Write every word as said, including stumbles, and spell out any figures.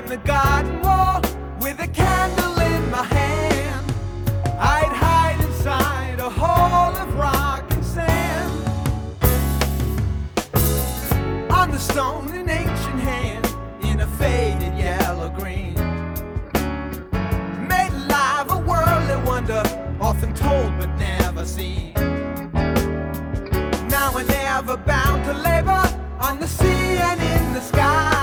a garden wall with a candle in my hand. I'd hide inside a hole of rock and sand. On the stone, an ancient hand in a faded yellow green made alive a worldly wonder, often told but never seen. Now and ever bound to labor on the sea and in the sky.